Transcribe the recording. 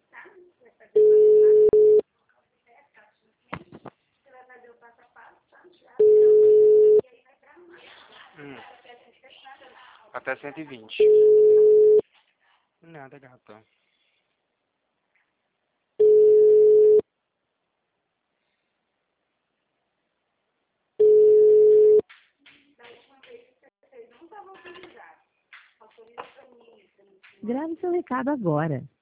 Até 120. Nada, gata. Grave seu recado agora.